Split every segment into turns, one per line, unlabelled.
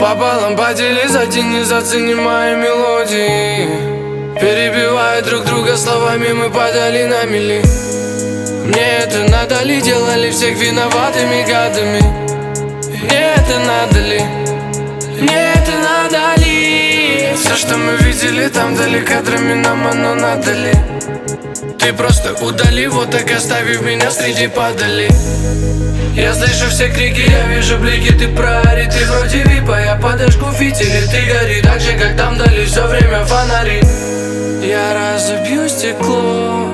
Пополам подели, затяни, зацени мои мелодии. Перебивая друг друга словами, мы падали на мели. Мне это надо ли, делали всех виноватыми гадами? Мне это надо ли? Мне это надо ли? Все, что мы видели там вдали кадрами, нам оно надо ли? Ты просто удали, вот так оставив меня среди падали. Я слышу все крики, я вижу блики, ты прорит. Ты вроде випа, я подожгу фитили. Ты гори так же, как там вдали все время фонари. Я разобью стекло.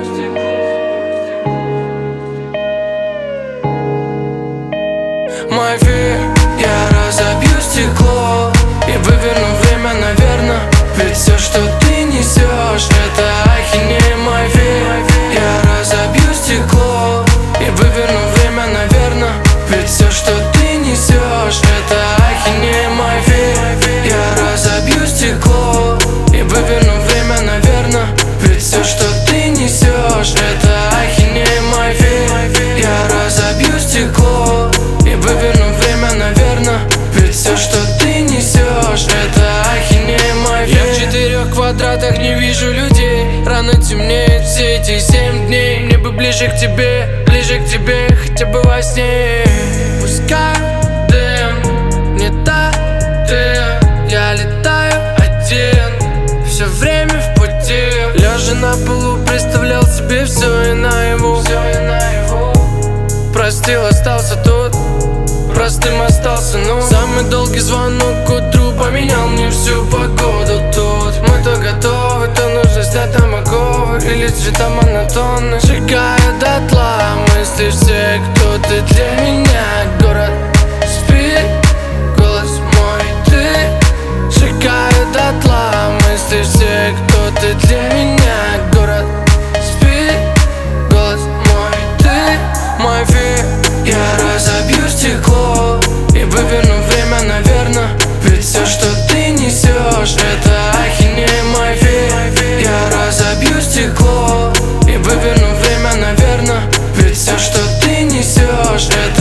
Мой век, я разобью стекло и выверну время, наверно. Ведь все, что ты несешь, это ахинея. Мой век, я разобью стекло и выверну время, наверно. Ведь все, что ты несешь, это ахинея. Мой век, я разобью стекло и выверну время, наверно. Ведь все, что ты несешь, это ахинея. Мой век, я разобью стекло и выверну время, наверно. Ведь все, что ты несешь, это ахинея. Мой век. Я в 4 квадратах не вижу людей. Рано темнеет все эти 7 дней. Мне бы ближе к тебе, хотя бы во сне. Пускай дым, не та ты. Я летаю один, все время в пути. Лежа на полу, представлял себе все и наяву. Простил, остался тут, простым остался, ну. Самый долгий звонок к утру поменял мне всю погоду тут. Мы то готовы, то нужно снять там оковы или цвета монотонны. Сжигая дотла мысли все, кто ты для меня. Город спит, голос мой ты. Сжигая дотла мысли все, кто ты для меня. Город спит, голос мой ты. Мой век, я разобью стекло и выверну время, наверно. Ведь все, что ты несешь, это ахинея. Мой век, я разобью стекло и выверну время, наверно. Ведь все, что ты несешь, это